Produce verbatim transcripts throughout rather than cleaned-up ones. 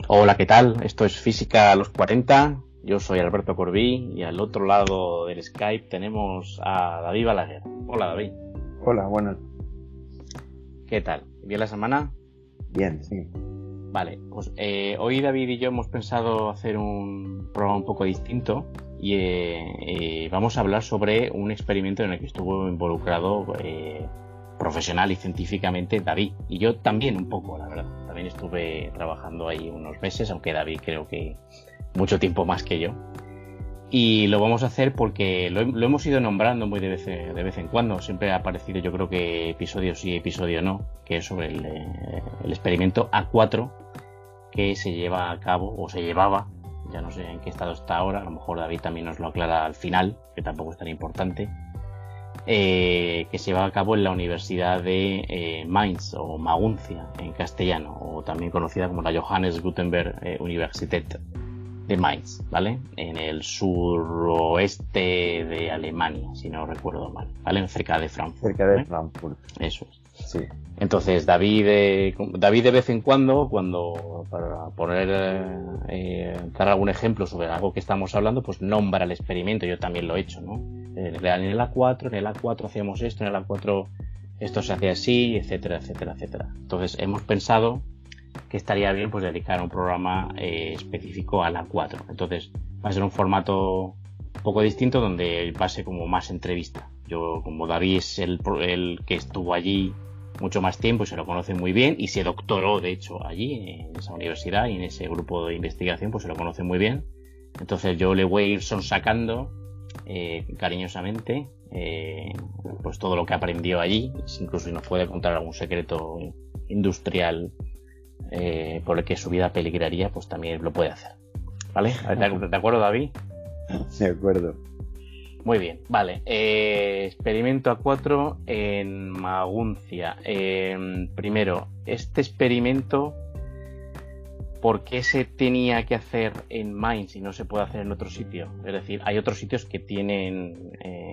Hola, ¿qué tal? Esto es Física a los cuarenta. Yo soy Alberto Corbí y al otro lado del Skype tenemos a David Balaguer. Hola, David. Hola, buenas. ¿Qué tal? ¿Bien la semana? Bien, sí. Vale, pues eh, hoy David y yo hemos pensado hacer un programa un poco distinto y eh, eh, vamos a hablar sobre un experimento en el que estuvo involucrado eh, profesional y científicamente David. Y yo también un poco, la verdad. También estuve trabajando ahí unos meses, aunque David creo que mucho tiempo más que yo. Y lo vamos a hacer porque lo, lo hemos ido nombrando muy de vez, de vez en cuando. Siempre ha aparecido, yo creo que episodio sí, episodio no, que es sobre el, el experimento A cuatro que se lleva a cabo, o se llevaba, ya no sé en qué estado está ahora, a lo mejor David también nos lo aclara al final, que tampoco es tan importante, eh, que se lleva a cabo en la Universidad de eh, Mainz, o Maguncia en castellano, o también conocida como la Johannes Gutenberg eh, Universität de Mainz, ¿vale? En el suroeste de Alemania, si no recuerdo mal, ¿vale? Cerca de Frankfurt. Cerca de ¿eh? Frankfurt. Eso es. Sí. Entonces David, eh, David de vez en cuando, cuando para poner eh, dar algún ejemplo sobre algo que estamos hablando, pues nombra el experimento. Yo también lo he hecho, ¿no? En el A cuatro, en el A cuatro hacíamos esto, en el A cuatro esto se hace así, etcétera, etcétera, etcétera. Entonces hemos pensado que estaría bien pues dedicar un programa eh, específico al A cuatro. Entonces va a ser un formato un poco distinto donde va a ser como más entrevista. Yo, como David es el, el que estuvo allí mucho más tiempo y se lo conoce muy bien y se doctoró de hecho allí en esa universidad y en ese grupo de investigación, pues se lo conoce muy bien. Entonces yo le voy a ir sonsacando eh, cariñosamente eh, pues todo lo que aprendió allí, incluso si nos puede contar algún secreto industrial eh, por el que su vida peligraría, pues también lo puede hacer, ¿vale? ¿De acuerdo, David? De acuerdo. Muy bien, vale. Eh, experimento A cuatro en Maguncia. Eh, primero, este experimento, ¿por qué se tenía que hacer en Mainz y no se puede hacer en otro sitio? Es decir, hay otros sitios que tienen eh,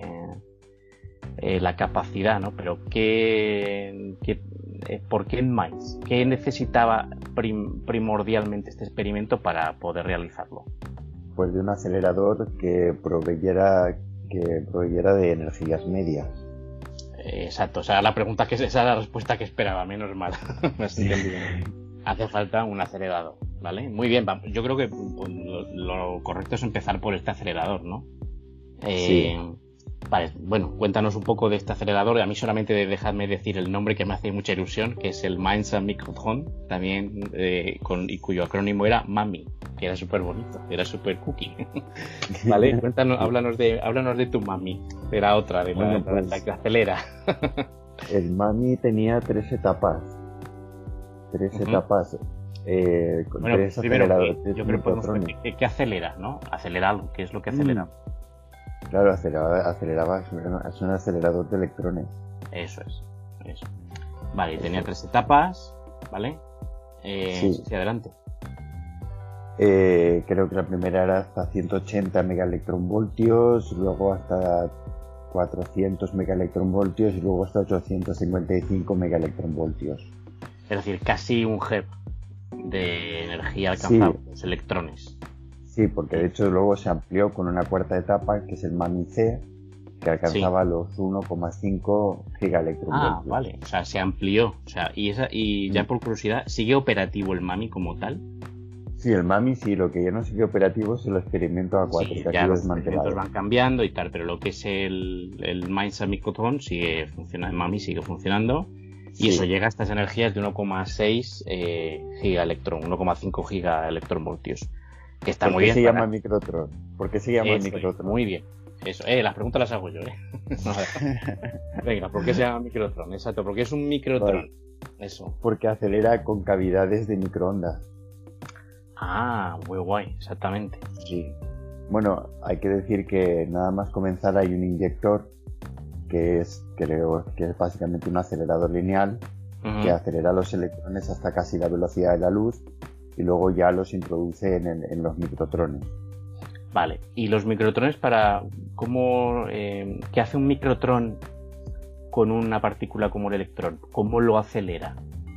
eh, la capacidad, ¿no? Pero ¿qué, qué, eh, ¿por qué en Mainz? ¿Qué necesitaba prim, primordialmente este experimento para poder realizarlo? Pues de un acelerador que proveyera que proveyera de energías medias. Exacto, o sea, la pregunta que es esa es la respuesta que esperaba, menos mal. Me has entendido. Hace falta un acelerador, ¿vale? Muy bien, yo creo que pues, lo, lo correcto es empezar por este acelerador, ¿no? Eh, sí. Vale, bueno, cuéntanos un poco de este acelerador. A mí solamente dejadme decir el nombre que me hace mucha ilusión, que es el Mainz Mikrotron, también eh, con, y cuyo acrónimo era MAMI, que era súper bonito, era súper cookie. Vale, cuéntanos, háblanos de, háblanos de tu MAMI, de la otra, de la, bueno, pues, la que acelera. El MAMI tenía tres etapas, tres uh-huh. etapas, eh, con bueno, tres primero, aceleradores. Yo creo que podemos decir que, que acelera, ¿no? Acelera algo, ¿qué es lo que acelera? Mm. Claro, aceleraba, aceleraba, es un acelerador de electrones. Eso es, eso. Vale, eso. Tenía tres etapas, ¿vale? Eh, sí. sí, adelante. Eh, creo que la primera era hasta ciento ochenta megaelectronvoltios, luego hasta cuatrocientos megaelectronvoltios y luego hasta ochocientos cincuenta y cinco megaelectronvoltios. Es decir, casi un G E V de energía alcanzable, sí. Los electrones. Sí, porque de hecho luego se amplió con una cuarta etapa que es el MAMI-C, que alcanzaba sí. los uno coma cinco gigaelectronvoltios. Ah, vale, o sea, se amplió. O sea, y esa y ya por curiosidad, ¿sigue operativo el MAMI como tal? Sí, el MAMI sí, lo que ya no sigue operativo es el experimento A cuatro, sí, que ya ha sido los desmantelado. Los van cambiando y tal, pero lo que es el, el Mainz Mikrotron sigue funcionando, el MAMI sigue funcionando. Y sí. Eso llega a estas energías de uno coma seis eh, gigaelectron, uno coma cinco gigaelectronvoltios. Que está ¿Por muy qué bien. se para... llama Mikrotron? ¿Por qué se llama Eso, Mikrotron? Muy bien. Eso, eh, las preguntas las hago yo, eh. Venga, ¿por qué se llama Mikrotron? Exacto, porque es un Mikrotron. Vale. Eso. Porque acelera con cavidades de microondas. Ah, muy guay, exactamente. Sí. Bueno, hay que decir que nada más comenzar hay un inyector que es, creo, que es básicamente un acelerador lineal uh-huh. que acelera los electrones hasta casi la velocidad de la luz y luego ya los introduce en, el, en los microtrones. Vale, y los microtrones para cómo eh, ¿qué hace un microtrón con una partícula como el electrón? ¿Cómo lo acelera?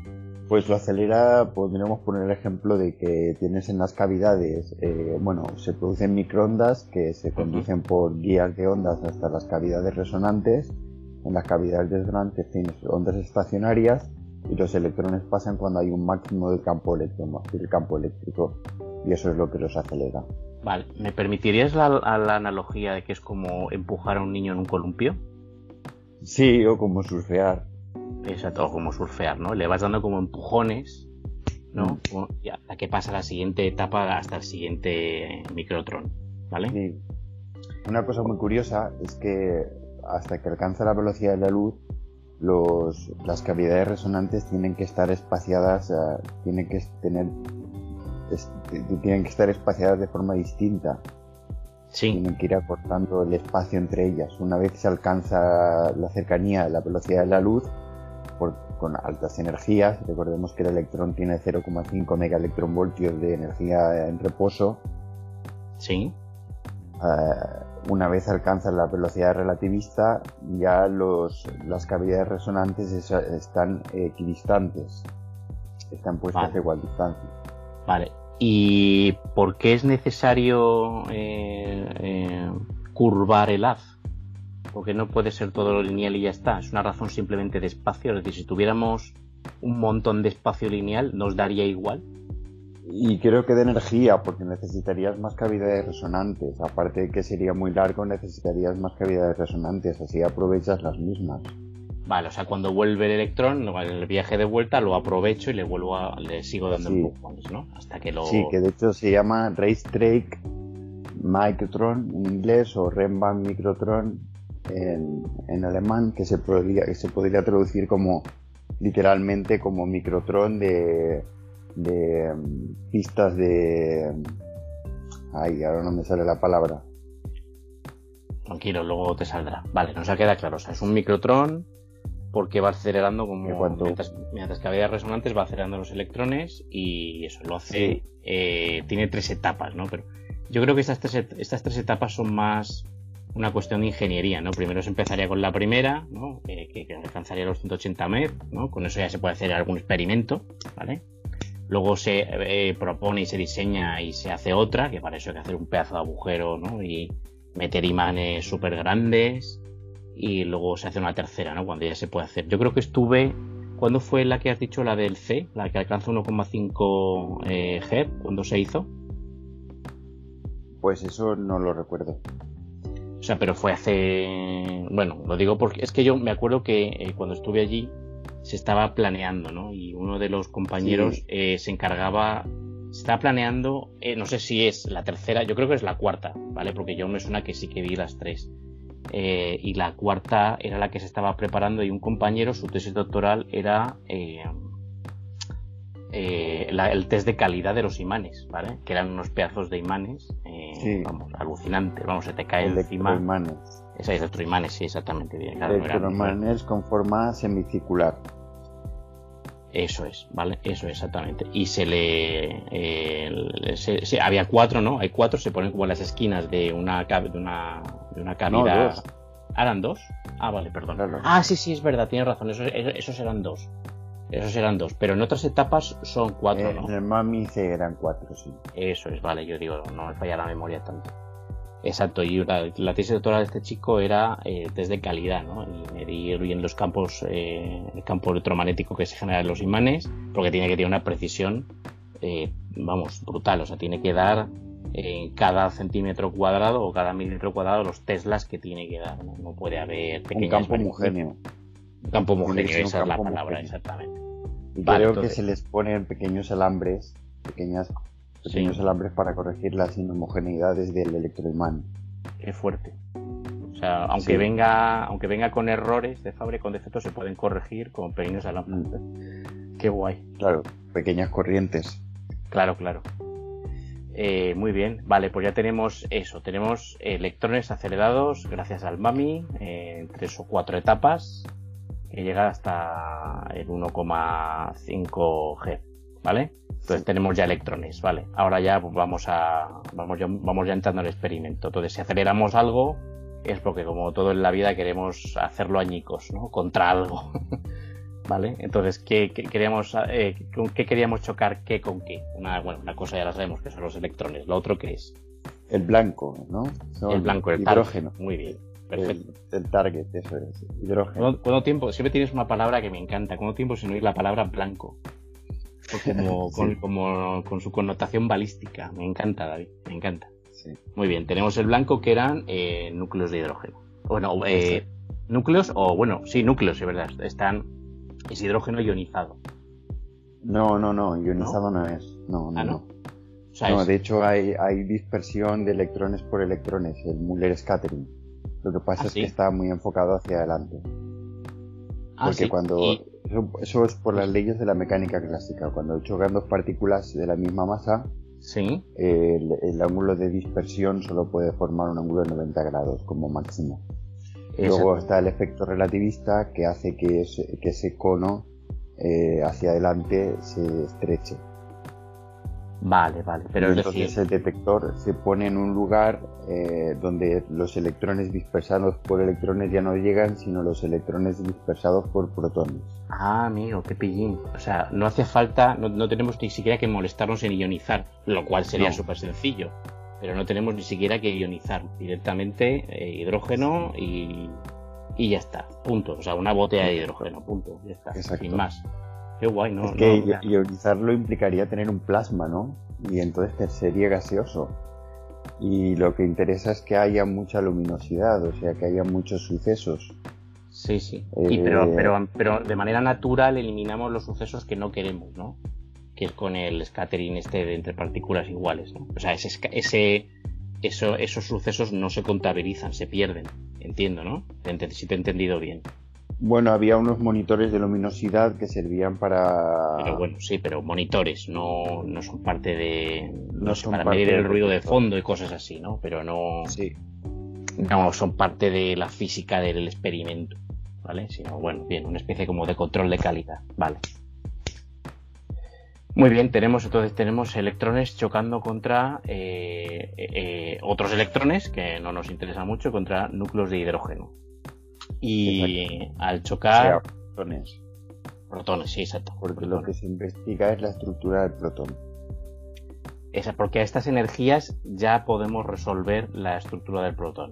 Pues lo acelera, podríamos poner el ejemplo de que tienes en las cavidades, eh, bueno, se producen microondas que se conducen uh-huh. por guías de ondas hasta las cavidades resonantes. En las cavidades resonantes tienes ondas estacionarias y los electrones pasan cuando hay un máximo del campo electromagnético, del campo eléctrico, y eso es lo que los acelera. Vale, ¿me permitirías la, la analogía de que es como empujar a un niño en un columpio? Sí, o como surfear. Exacto, o como surfear, ¿no? Le vas dando como empujones, ¿no? Mm. Y hasta que pasa la siguiente etapa, hasta el siguiente microtrón, ¿vale? Sí. Una cosa muy curiosa es que hasta que alcanza la velocidad de la luz, los, las cavidades resonantes tienen que estar espaciadas, uh, tienen que tener, es, tienen que estar espaciadas de forma distinta. Sí. Tienen que ir acortando el espacio entre ellas. Una vez se alcanza la cercanía de la velocidad de la luz, por, con altas energías, recordemos que el electrón tiene cero coma cinco megaelectronvoltios de energía en reposo. Sí. Uh, una vez alcanzan la velocidad relativista, ya los, las cavidades resonantes es, están equidistantes, están puestas vale. a igual distancia. Vale. ¿Y por qué es necesario eh, eh, curvar el haz? Porque no puede ser todo lo lineal y ya está. Es una razón simplemente de espacio. Es decir, si tuviéramos un montón de espacio lineal, ¿nos daría igual? Y creo que de energía, porque necesitarías más cavidades resonantes. Aparte de que sería muy largo, necesitarías más cavidades resonantes. Así aprovechas las mismas. Vale, o sea, cuando vuelve el electrón, en el viaje de vuelta, lo aprovecho y le vuelvo a, le sigo dando sí. empujones, ¿no? Hasta que lo... Sí, que de hecho se llama Raystrake Microtron en inglés o Rembrandt Microtron en, en alemán, que se podría, que se podría traducir como, literalmente, como microtrón de, de um, pistas de... Ay, ahora no me sale la palabra. Tranquilo, luego te saldrá. Vale, nos ha quedado claro. O sea, es un microtrón porque va acelerando como mientras, mientras cavidades resonantes va acelerando los electrones y eso lo hace sí. eh, tiene tres etapas, ¿no? Pero yo creo que estas tres, estas tres etapas son más una cuestión de ingeniería, ¿no? Primero se empezaría con la primera, ¿no? Eh, que, que alcanzaría los ciento ochenta MeV, ¿no? Con eso ya se puede hacer algún experimento, ¿vale? Luego se eh, propone y se diseña y se hace otra, que para eso hay que hacer un pedazo de agujero, ¿no? Y meter imanes súper grandes. Y luego se hace una tercera, ¿no? Cuando ya se puede hacer. Yo creo que estuve... ¿Cuándo fue la que has dicho? La del C, la que alcanza uno coma cinco eh, G. ¿Cuándo se hizo? Pues eso no lo recuerdo. O sea, pero fue hace... Bueno, lo digo porque es que yo me acuerdo que eh, cuando estuve allí se estaba planeando, ¿no? Y uno de los compañeros sí. eh, se encargaba... Se estaba planeando... Eh, no sé si es la tercera, yo creo que es la cuarta, ¿vale? Porque yo me suena que sí que vi las tres. Eh, y la cuarta era la que se estaba preparando y un compañero, su tesis doctoral era eh, eh, la, el test de calidad de los imanes, ¿vale? Que eran unos pedazos de imanes, eh, sí. vamos, alucinantes, vamos, se te cae encima. Electroimanes. Esa electroimanes, sí, exactamente. Bien, claro, electroimanes con forma semicircular. Eso es, ¿vale? Eso exactamente. Y se le... Eh, se, se, había cuatro, ¿no? Hay cuatro, se ponen como en las esquinas de una, de una, de una cavidad... No, dos. ¿Ah, eran dos? Ah, vale, perdón. Claro. Ah, sí, sí, es verdad, tienes razón. Esos, esos eran dos. Esos eran dos. Pero en otras etapas son cuatro, eh, ¿no? En el MAMI C eran cuatro, sí. Eso es, vale. Yo digo, no me falla la memoria tanto. Exacto, y la, la tesis doctoral de este chico era eh, test de calidad, ¿no? Y medir bien los campos, eh, el campo electromagnético que se genera en los imanes, porque tiene que tener una precisión, eh, vamos, brutal. O sea, tiene que dar en cada centímetro cuadrado o cada milímetro cuadrado los teslas que tiene que dar, ¿no? No puede haber pequeñas... Un campo homogéneo. Un campo homogéneo, esa es la palabra, homogéneo. Exactamente. Y vale, creo entonces... que se les ponen pequeños alambres, pequeñas... pequeños sí. alambres para corregir las inhomogeneidades del electroimán. Qué fuerte. O sea, aunque sí. venga aunque venga con errores de fábrica, con defectos, se pueden corregir con pequeños alambres. Mm. Qué guay. Claro, pequeñas corrientes. Claro, claro. Eh, muy bien, vale, pues ya tenemos eso. Tenemos electrones acelerados gracias al MAMI eh, en tres o cuatro etapas que llega hasta el uno coma cinco G, ¿vale? Entonces tenemos ya electrones, ¿vale? Ahora ya pues, vamos a vamos ya, vamos ya entrando al experimento. Entonces, si aceleramos algo, es porque como todo en la vida queremos hacerlo añicos, ¿no? Contra algo. Vale, entonces, ¿qué, qué queríamos, eh, ¿con qué queríamos chocar qué con qué? Una, bueno, una cosa ya la sabemos, que son los electrones. ¿Lo otro qué es? El blanco, ¿no? Son el blanco, el hidrógeno. Target. Muy bien, perfecto. El, el target, eso es, hidrógeno. ¿Cuánto, ¿Cuánto tiempo? Siempre tienes una palabra que me encanta. ¿Cuánto tiempo sin oír la palabra blanco? Como, sí. con, como con su connotación balística. Me encanta, David, me encanta. Sí. Muy bien, tenemos el blanco que eran eh, núcleos de hidrógeno. Bueno, eh, núcleos, o bueno, sí, núcleos, es verdad. Están, es hidrógeno ionizado. No, no, no, ionizado no, no es. No, no, ah, no. no. O sea, no es... de hecho hay, hay dispersión de electrones por electrones, el Muller scattering. Lo que pasa ¿Ah, es sí? que está muy enfocado hacia adelante. Ah, Porque sí. cuando y... eso, eso es por las leyes de la mecánica clásica. Cuando chocan dos partículas de la misma masa, sí. eh, el, el ángulo de dispersión solo puede formar un ángulo de noventa grados como máximo. Exacto. Luego está el efecto relativista que hace que ese, que ese cono eh, hacia adelante se estreche. Vale, vale. Pero y es entonces decir... el detector se pone en un lugar eh, donde los electrones dispersados por electrones ya no llegan, sino los electrones dispersados por protones. Ah, amigo, qué pillín. O sea, no hace falta, no, no tenemos ni siquiera que molestarnos en ionizar, lo cual sería súper sencillo. Pero no tenemos ni siquiera que ionizar. Directamente eh, hidrógeno y, y ya está. Punto. O sea, una botella de hidrógeno. Punto. Ya está. Exacto. Sin más. Qué guay, ¿no? Es que no, ionizarlo implicaría tener un plasma, ¿no? Y entonces sería gaseoso. Y lo que interesa es que haya mucha luminosidad, o sea, que haya muchos sucesos. Sí, sí. Eh... Y pero, pero, pero de manera natural eliminamos los sucesos que no queremos, ¿no? Que es con el scattering este de entre partículas iguales, ¿no? O sea, ese, ese eso, esos sucesos no se contabilizan, se pierden. Entiendo, ¿no? Si te he entendido bien. Bueno, había unos monitores de luminosidad que servían para... Pero bueno, sí, pero monitores, no, no son parte de... No, no sé, para medir el ruido de fondo y cosas así, ¿no? Pero no... Sí. No son parte de la física del experimento, ¿vale? Sino, bueno, bien, una especie como de control de calidad, ¿vale? Muy bien, tenemos entonces tenemos electrones chocando contra eh, eh, otros electrones, que no nos interesa mucho, contra núcleos de hidrógeno. Y exacto. Al chocar... O sea, protones. Protones, sí, exacto. Porque protones. Lo que se investiga es la estructura del protón. Esa, porque a estas energías ya podemos resolver la estructura del protón.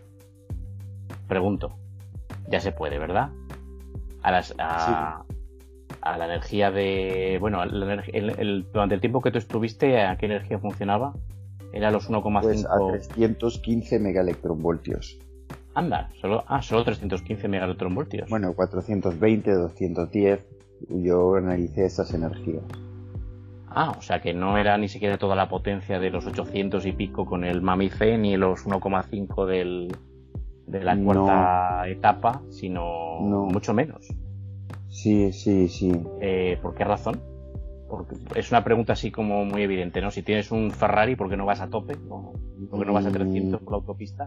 Pregunto. Ya se puede, ¿verdad? A las... A... Sí. A la energía de... Bueno, la energía, el, el, durante el tiempo que tú estuviste, ¿a qué energía funcionaba? Era los uno coma cinco... Pues a trescientos quince megaelectronvoltios. Anda, solo, ah, solo trescientos quince megaelectronvoltios. Bueno, cuatrocientos veinte, doscientos diez, yo analicé esas energías. Ah, o sea que no era ni siquiera toda la potencia de los ochocientos y pico con el MAMI-C, ni los uno coma cinco del, de la cuarta no. etapa, sino no. mucho menos. Sí, sí, sí. Eh, ¿Por qué razón? Porque es una pregunta así como muy evidente, ¿no? Si tienes un Ferrari, ¿por qué no vas a tope? ¿No? ¿Por qué no vas a trescientos por la autopista?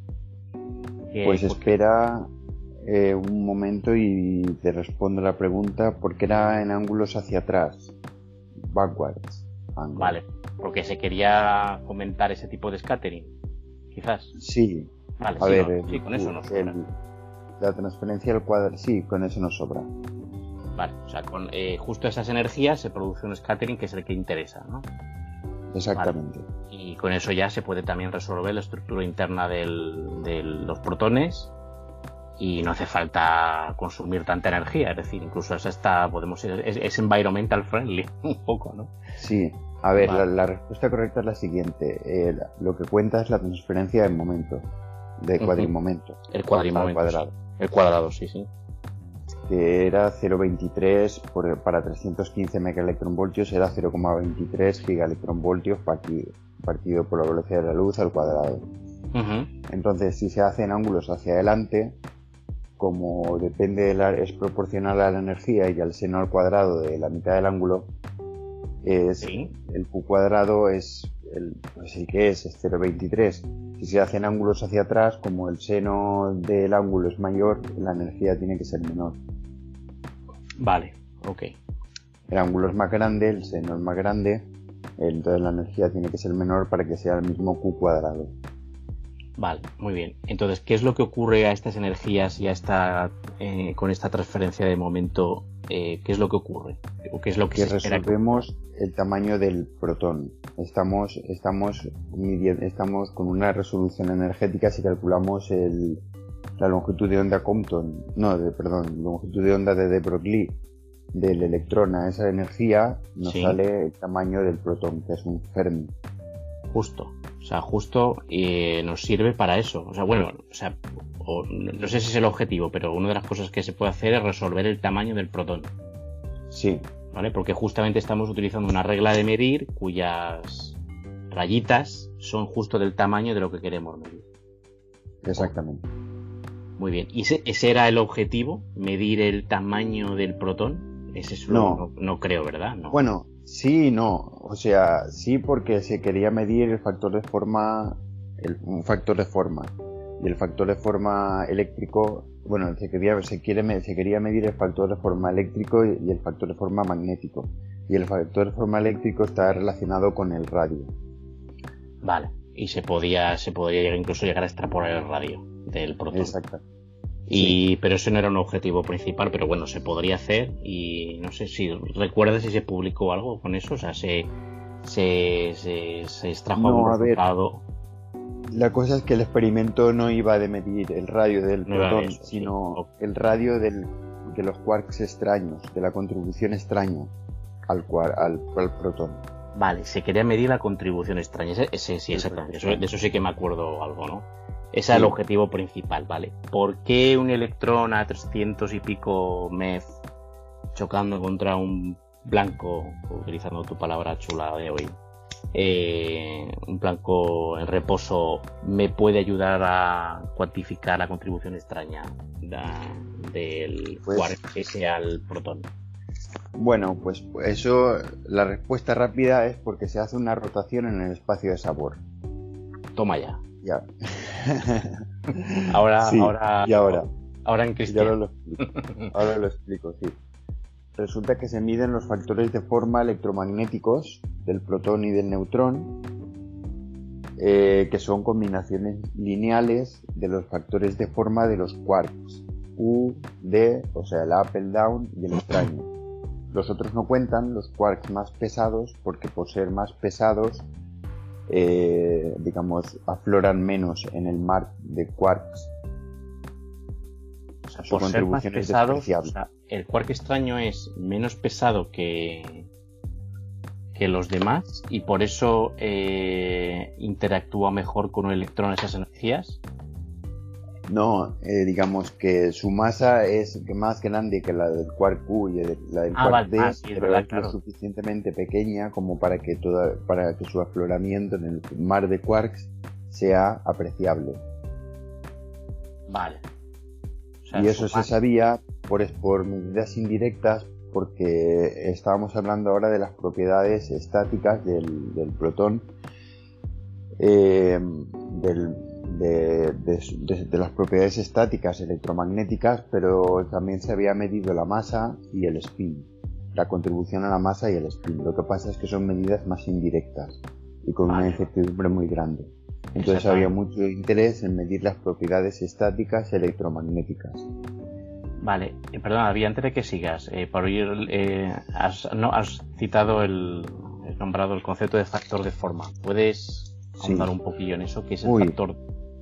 Pues eh, espera eh, un momento y te respondo la pregunta, porque era en ángulos hacia atrás, backwards. Angle. Vale, porque se quería comentar ese tipo de scattering, quizás. Sí. Vale, a sí, ver, no, el, sí, con eso nos sobra. El, la transferencia al cuadrado, sí, con eso nos sobra. Vale, o sea, con eh, justo esas energías se produce un scattering que es el que interesa, ¿no? Exactamente. Vale. Y con eso ya se puede también resolver la estructura interna del, de los protones y no hace falta consumir tanta energía, es decir, incluso es hasta podemos ir, es, es environmental friendly un poco, ¿no? Sí. A ver, vale. la, la respuesta correcta es la siguiente. Eh, lo que cuenta es la transferencia del momento, de cuadrimomento. Uh-huh. El cuadrimomento. Al cuadrado. Sí. El cuadrado, sí, sí. Que era cero coma veintitrés por, para trescientos quince megaelectronvoltios, era cero coma veintitrés gigaelectronvoltios partido, partido por la velocidad de la luz al cuadrado. Uh-huh. Entonces, si se hacen ángulos hacia adelante, como depende de la, es proporcional a la energía y al seno al cuadrado de la mitad del ángulo, es ¿sí? El Q cuadrado es el, pues el que es, es cero coma veintitrés. Si se hacen ángulos hacia atrás, como el seno del ángulo es mayor, la energía tiene que ser menor. Vale, ok. El ángulo es más grande, el seno es más grande, entonces la energía tiene que ser menor para que sea el mismo Q cuadrado. Vale, muy bien. Entonces, ¿qué es lo que ocurre a estas energías y a esta, eh, con esta transferencia de momento? Eh, ¿Qué es lo que ocurre? ¿O qué es lo que, Que se espera que resolvemos el tamaño del protón. Estamos, estamos, midiendo, estamos con una resolución energética si calculamos el, la longitud de onda Compton, no, de, perdón, longitud de onda de de Broglie del electrón a esa energía, nos Sí. sale el tamaño del protón, que es un Fermi. Justo, o sea, justo eh, nos sirve para eso. O sea, bueno, o sea, o, no sé si es el objetivo, pero una de las cosas que se puede hacer es resolver el tamaño del protón, Sí, ¿vale? Porque justamente estamos utilizando una regla de medir cuyas rayitas son justo del tamaño de lo que queremos medir. exactamente. Muy bien. ¿Y ese, ese era el objetivo? ¿Medir el tamaño del protón? Ese es lo, No. no, no creo, ¿verdad? No. Bueno, sí y no. O sea, sí porque se quería medir el factor de forma, el, un factor de forma. Y el factor de forma eléctrico, bueno, se quería, se quiere, se quería medir el factor de forma eléctrico y el factor de forma magnético. Y el factor de forma eléctrico está relacionado con el radio. Vale. Y se podía, se podría llegar, incluso llegar a extrapolar el radio del protón. Exacto. Y, Sí. pero eso no era un objetivo principal, pero bueno, se podría hacer y no sé si recuerdas si se publicó algo con eso, o sea, se, se, se, se extrajo No, algún a ver. resultado. La cosa es que el experimento no iba de medir el radio del No iba de protón, eso, sí. sino Ok. el radio del, de los quarks extraños, de la contribución extraña al, cuar- al, al protón. Vale, se quería medir la contribución extraña, ese, ese sí, El exactamente, eso, extraño. de eso sí que me acuerdo algo, ¿no? Ese Sí. es el objetivo principal, ¿vale? ¿Por qué un electrón a trescientos y pico MeV chocando contra un blanco, utilizando tu palabra chula de hoy, eh, un blanco en reposo, me puede ayudar a cuantificar la contribución extraña da- del Pues- quark ese al protón? Bueno, pues eso, la respuesta rápida es porque se hace una rotación en el espacio de sabor. Toma ya. Ya. Ahora, Sí, ahora, y ahora. ahora en Ya cristiano. lo explico. Ahora lo explico, sí. Resulta que se miden los factores de forma electromagnéticos del protón y del neutrón, eh, que son combinaciones lineales de los factores de forma de los quarks, U, D, o sea, el up, el down y el extraño. Los otros no cuentan, los quarks más pesados, porque por ser más pesados, eh, digamos, afloran menos en el mar de quarks. O sea, Su por ser más contribución es pesados, o despreciable. sea, el quark extraño es menos pesado que, que los demás y por eso eh, interactúa mejor con un electrón a esas energías. No, eh, digamos que su masa es más grande que la del quark Q y de- la del Ah, quark vale. D, Ah, sí, es pero verdad, es claro. lo suficientemente pequeña como para que toda, para que su afloramiento en el mar de quarks sea apreciable. Vale. O sea, Y eso su se masa- sabía por, por medidas indirectas, porque estábamos hablando ahora de las propiedades estáticas del, del protón, eh, del, de, de, de, de las propiedades estáticas electromagnéticas, pero también se había medido la masa y el spin, la contribución a la masa y el spin. Lo que pasa es que son medidas más indirectas y con Vale. una incertidumbre muy grande. Entonces Exactamente. había mucho interés en medir las propiedades estáticas electromagnéticas. Vale, eh, perdona, David, antes de que sigas, eh, para oír, eh, has, no, has citado el, has nombrado el concepto de factor de forma. ¿Puedes Sí. ahondar un poquillo en eso? ¿Qué es el Uy. factor?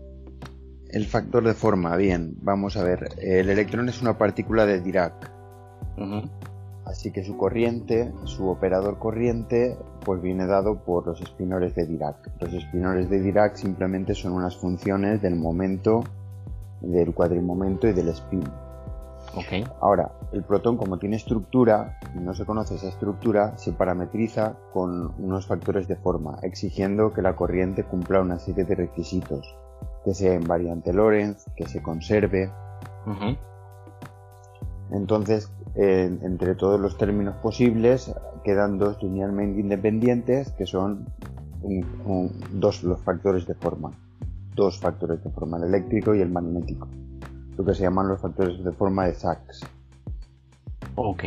El factor de forma, bien, vamos a ver. El electrón es una partícula de Dirac, Ujú. así que su corriente, su operador corriente, pues viene dado por los espinores de Dirac. Los espinores de Dirac simplemente son unas funciones del momento, del cuadrimomento y del spin. Ok. Ahora, el protón, como tiene estructura y no se conoce esa estructura, se parametriza con unos factores de forma, exigiendo que la corriente cumpla una serie de requisitos, que sea invariante Lorentz, que se conserve. Ujú. Entonces, eh, entre todos los términos posibles, quedan dos linealmente independientes, que son un, un, dos los factores de forma, dos factores de forma, el eléctrico y el magnético, lo que se llaman los factores de forma de Sachs. Ok.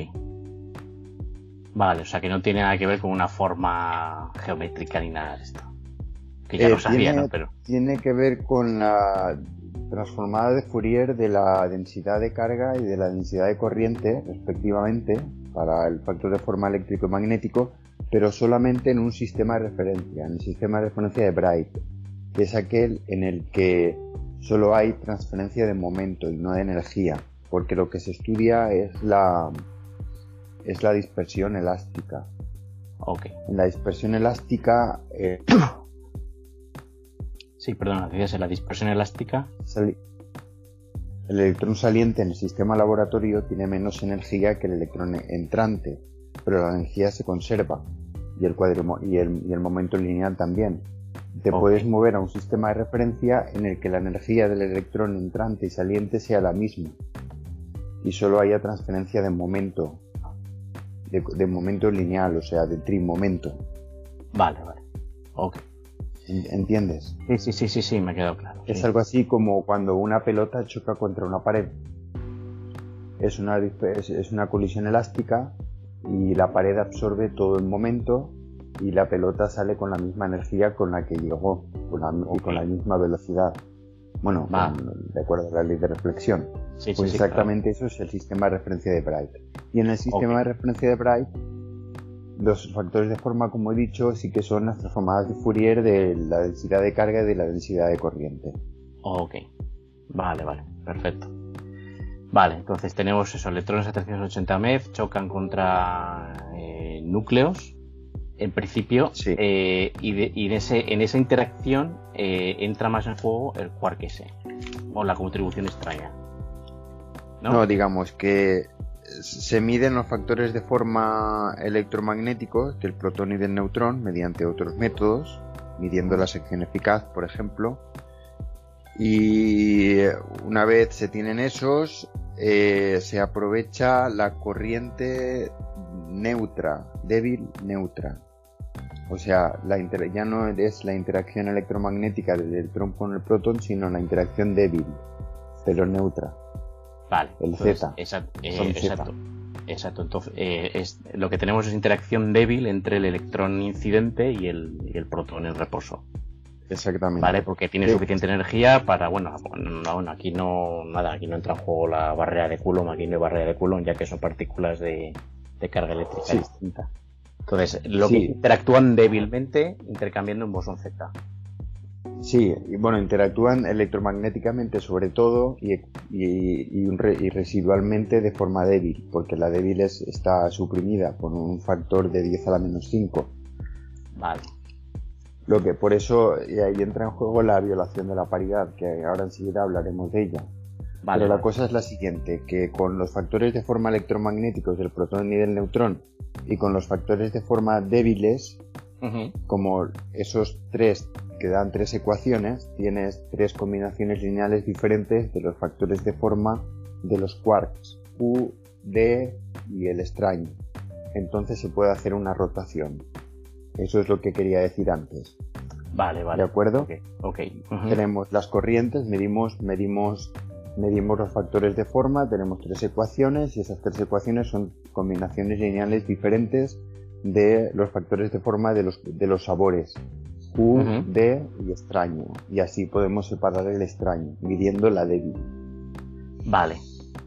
Vale, o sea que no tiene nada que ver con una forma geométrica ni nada de esto. Que ya eh, lo sabía, tiene, ¿no? Pero... tiene que ver con la transformada de Fourier de la densidad de carga y de la densidad de corriente, respectivamente, para el factor de forma eléctrico y magnético, pero solamente en un sistema de referencia, en el sistema de referencia de Bright, que es aquel en el que solo hay transferencia de momento y no de energía, porque lo que se estudia es la, es la dispersión elástica. Okay. En la dispersión elástica... Eh, sí, perdona, decías la dispersión elástica. Sali- el electrón saliente en el sistema laboratorio tiene menos energía que el electrón entrante, pero la energía se conserva y el, cuadrimo- y el, y el momento lineal también. Te Okay. puedes mover a un sistema de referencia en el que la energía del electrón entrante y saliente sea la misma y solo haya transferencia de momento, de, de momento lineal, o sea, de trimomento. Vale, vale. Ok. ¿Entiendes? Sí, sí, sí, sí, sí, me ha quedado claro. Es sí. algo así como cuando una pelota choca contra una pared. Es una, es, es una colisión elástica y la pared absorbe todo el momento y la pelota sale con la misma energía con la que llegó con la, okay. y con la misma velocidad. Bueno, Va. con, de acuerdo a la ley de reflexión. Sí, pues sí, exactamente sí, claro. Eso es el sistema de referencia de Bright. Y en el sistema okay. de referencia de Bright, los factores de forma, como he dicho, sí que son las transformadas de Fourier de la densidad de carga y de la densidad de corriente. Ok. Vale, vale. Perfecto. Vale, entonces tenemos eso, electrones a trescientos ochenta MeV chocan contra eh, núcleos, en principio, sí. eh, y, de, y de ese, en esa interacción eh, entra más en juego el quark ese, o la contribución extraña. ¿No? No, digamos que se miden los factores de forma electromagnéticos del protón y del neutrón mediante otros métodos, midiendo la sección eficaz, por ejemplo, y una vez se tienen esos, eh, se aprovecha la corriente neutra, débil neutra. O sea, la inter- ya no es la interacción electromagnética del electrón con el protón, sino la interacción débil, pero neutra. Vale. El entonces, Z. Exacto. Eh, Son exacto. Z. Exacto. Entonces, eh, es, lo que tenemos es interacción débil entre el electrón incidente y el, y el protón en reposo. Exactamente. Vale, porque tiene sí. suficiente energía para, bueno, no, bueno, aquí no, nada, aquí no entra en juego la barrera de Coulomb, aquí no hay barrera de Coulomb, ya que son partículas de, de carga eléctrica sí. distinta. Entonces, lo sí. que interactúan débilmente intercambiando un bosón Z. Sí, y bueno, interactúan electromagnéticamente sobre todo y, y, y, re, y residualmente de forma débil, porque la débil es, está suprimida por un factor de diez a la menos cinco. Vale. Lo que por eso y ahí entra en juego la violación de la paridad, que ahora enseguida hablaremos de ella. Vale, Pero la vale. cosa es la siguiente, que con los factores de forma electromagnéticos del protón y del neutrón y con los factores de forma débiles, uh-huh. como esos tres que dan tres ecuaciones, tienes tres combinaciones lineales diferentes de los factores de forma de los quarks, U, D y el extraño. Entonces se puede hacer una rotación. Eso es lo que quería decir antes. Vale, vale. ¿De acuerdo? Okay. Okay. Uh-huh. Tenemos las corrientes, medimos, medimos, medimos los factores de forma, tenemos tres ecuaciones y esas tres ecuaciones son combinaciones lineales diferentes de los factores de forma de los, de los sabores. U, uh-huh. D y extraño. Y así podemos separar el extraño, midiendo la débil. Vale.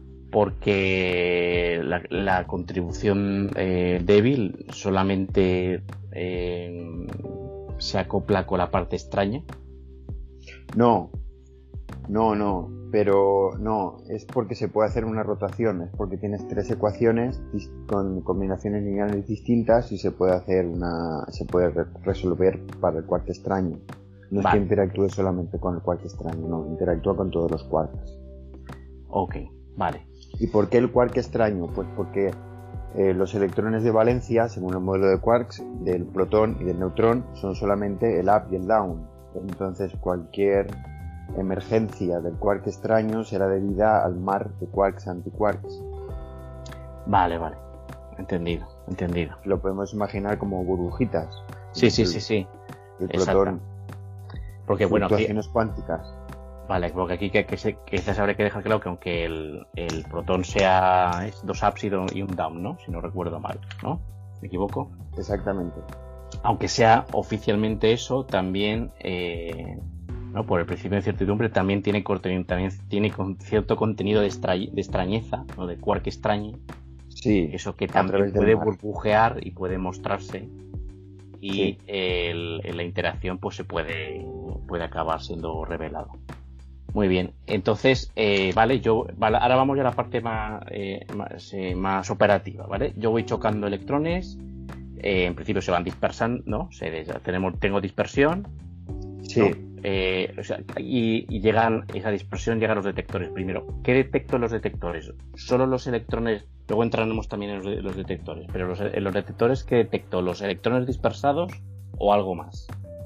Porque la, la contribución eh, débil solamente eh, se acopla con la parte extraña. No, no, no, pero no, es porque se puede hacer una rotación, es porque tienes tres ecuaciones con combinaciones lineales distintas y se puede hacer una, se puede re- resolver para el quark extraño. No vale. Es que interactúe solamente con el quark extraño, no, interactúa con todos los quarks. Ok, vale. ¿Y por qué el quark extraño? Pues porque eh, los electrones de valencia, según el modelo de quarks, del protón y del neutrón, son solamente el up y el down. Entonces cualquier emergencia del quark extraño será debida al mar de quarks antiquarks. Vale, vale. Entendido, entendido. Lo podemos imaginar como burbujitas. Sí, sí, el, sí, sí. El protón. Porque bueno, fluctuaciones aquí... cuánticas. Vale, porque aquí que, que, se, que se habrá que dejar claro que aunque el, el protón sea es dos ups y un down, ¿no? Si no recuerdo mal, ¿no? ¿Me equivoco? Exactamente. aunque sea oficialmente eso, también, eh, ¿no? Por el principio de incertidumbre, también tiene, también tiene cierto contenido de, extra, de extrañeza, ¿no? De quark extraño. Sí, eso que también puede burbujear y puede mostrarse. Y sí. el, la interacción pues se puede, puede acabar siendo revelado. Muy bien, entonces, eh, vale, yo vale, ahora vamos ya a la parte más, eh, más, eh, más operativa, ¿vale? Yo voy chocando electrones, eh, en principio se van dispersando, ¿no? Se, tenemos, tengo dispersión, sí. ¿no? Eh, o sea, y, y llegan, esa dispersión llega a los detectores primero. ¿Qué detecto en los detectores? Solo los electrones, luego entraremos también en los, los detectores, pero los, en los detectores, ¿qué detecto? ¿Los electrones dispersados o algo más?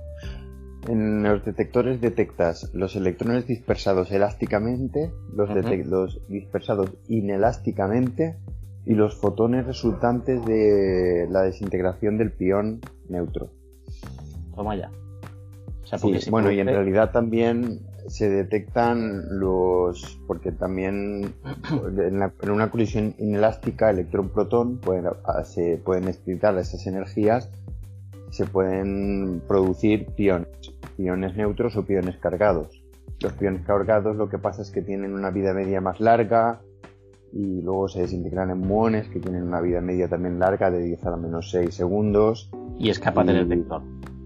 En los detectores detectas los electrones dispersados elásticamente, los, uh-huh. los dispersados inelásticamente y los fotones resultantes de la desintegración del pión neutro. Toma ya. O sea, sí, bueno, produce... y en realidad también se detectan los... porque también en, la, en una colisión inelástica electrón-protón pueden, se pueden excitar esas energías, se pueden producir piones, piones neutros o piones cargados. Los piones cargados lo que pasa es que tienen una vida media más larga y luego se desintegran en muones que tienen una vida media también larga de diez a la menos seis segundos. Y escapan del detector.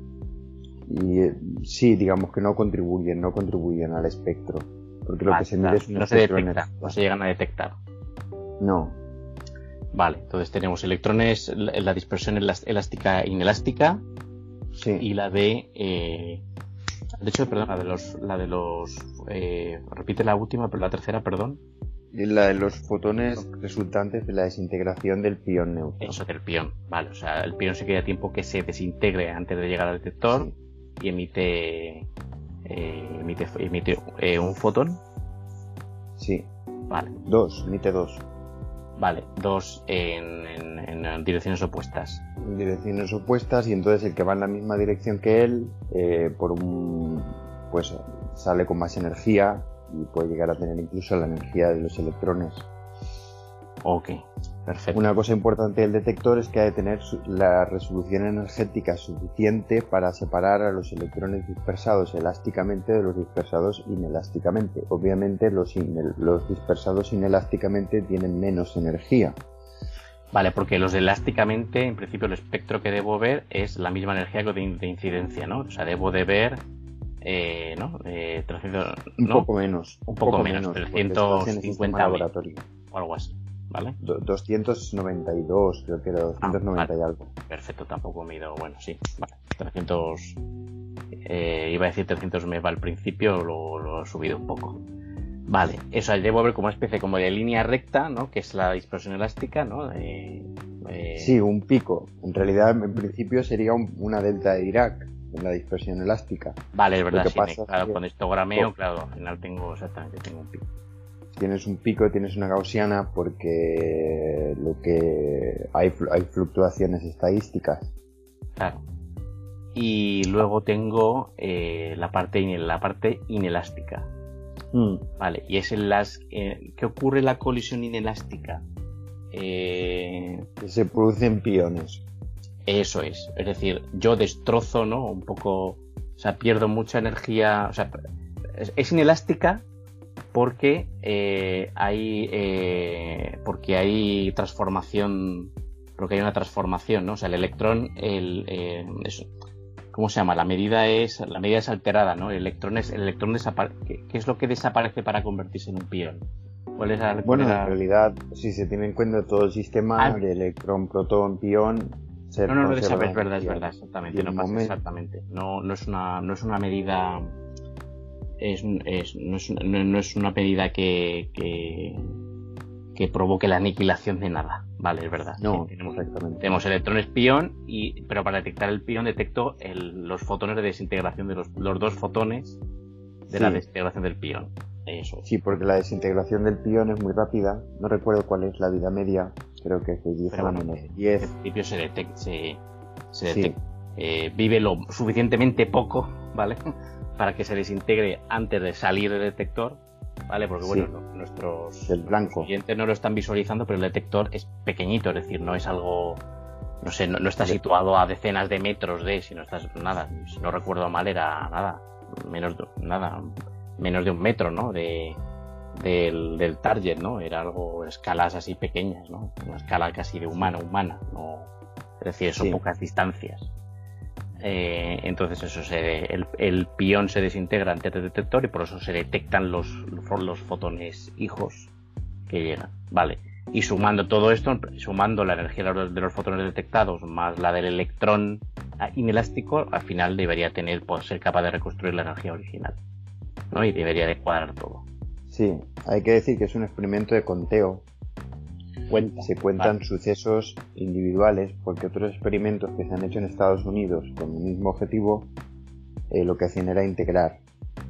Y eh, sí, digamos que no contribuyen, no contribuyen al espectro, porque lo vale, que se mide claro, es un no se detecta, no se llegan a detectar. No. Vale, entonces tenemos electrones, la dispersión elástica e inelástica, sí. Y la de, eh, de hecho, perdón, la de los, la de los, eh, repite la última, pero la tercera, perdón. Y la de los fotones resultantes de la desintegración del pión neutro. Eso, del pión, vale, o sea, el pión se queda tiempo que se desintegre antes de llegar al detector. Sí. Y emite eh, emite, emite eh, un fotón. Sí. Vale. Dos, emite dos. Vale, dos en, en, en direcciones opuestas. En direcciones opuestas y entonces el que va en la misma dirección que él, eh, por un, pues sale con más energía y puede llegar a tener incluso la energía de los electrones. Ok. Perfecto. Una cosa importante del detector es que ha de tener la resolución energética suficiente para separar a los electrones dispersados elásticamente de los dispersados inelásticamente. Obviamente los, inel- los dispersados inelásticamente tienen menos energía. Vale, porque los elásticamente, en principio el espectro que debo ver es la misma energía que de, de incidencia, ¿no? O sea, debo de ver, eh, ¿no? Eh, trescientos, un ¿no? poco menos. Un poco, poco menos, menos trescientos cincuenta laboratorio o algo así. ¿Vale? doscientos noventa y dos, creo que era doscientos noventa ah, vale. y algo. Perfecto, tampoco me he ido, bueno, sí, vale, trescientos, eh, iba a decir trescientos me va al principio, lo, lo he subido un poco. Vale, eso debo ver como una especie como de línea recta, ¿no? Que es la dispersión elástica, ¿no? Eh, eh... Sí, un pico. En realidad, en principio sería un, una delta de Dirac en la dispersión elástica. Vale, es verdad, Lo que sí, pasa me, claro, es que... cuando histogrameo, claro, al final tengo exactamente, tengo un pico. Tienes un pico, tienes una gaussiana porque lo que hay, hay fluctuaciones estadísticas. Claro. Y luego tengo eh, la parte in, la parte inelástica. Mm. Vale. Y es en las eh, ¿qué ocurre en la colisión inelástica? Eh... Se producen piones. Eso es. Es decir, yo destrozo, ¿no? Un poco, o sea, pierdo mucha energía. O sea, es, es inelástica. Porque eh, hay eh, porque hay transformación, porque hay una transformación, ¿no? O sea, el electrón, el eh, eso, ¿cómo se llama? La medida es la medida es alterada, ¿no? El electrón es el electrón desaparece. ¿Qué, ¿Qué es lo que desaparece para convertirse en un pión? ¿Cuál es la, cuál bueno, es la... en realidad, si se tiene en cuenta todo el sistema ah, de electrón, protón, pión. No, no, no desaparece, es verdad, es verdad, exactamente. No pasa momento... exactamente. No, no es una, no es una medida. Es, es, no, es, no, no es una medida que, que, que provoque la aniquilación de nada, vale, es verdad. No, sí, tenemos, tenemos electrones pión, y, pero para detectar el pión detecto el, los fotones de desintegración de los, los dos fotones de sí. la desintegración del pión. Eso. Sí, porque la desintegración del pión es muy rápida, no recuerdo cuál es la vida media, creo que es de diez a la menos diez. En principio se detecta, se, se detecta. Sí. Eh, vive lo suficientemente poco, ¿vale? Para que se desintegre antes de salir del detector, ¿vale? Porque sí. bueno, nuestros el blanco. clientes no lo están visualizando, pero el detector es pequeñito, es decir, no es algo no sé, no, no está situado a decenas de metros de, si no estás, nada, si no recuerdo mal era nada, menos de, nada, menos de un metro, ¿no? De, del, del target, ¿no? Era algo, escalas así pequeñas, ¿no? Una escala casi de humana a humana, ¿no? Es decir, son sí. pocas distancias. Eh, entonces eso se, el, el pión se desintegra ante el detector y por eso se detectan los, los fotones hijos que llegan, vale. Y sumando todo esto, sumando la energía de los fotones detectados más la del electrón inelástico, al final debería tener, pues, ser capaz de reconstruir la energía original, ¿no? Y debería de cuadrar todo. Sí, hay que decir que es un experimento de conteo. Cuenta. Se cuentan vale. sucesos individuales, porque otros experimentos que se han hecho en Estados Unidos con el mismo objetivo, eh, lo que hacían era integrar.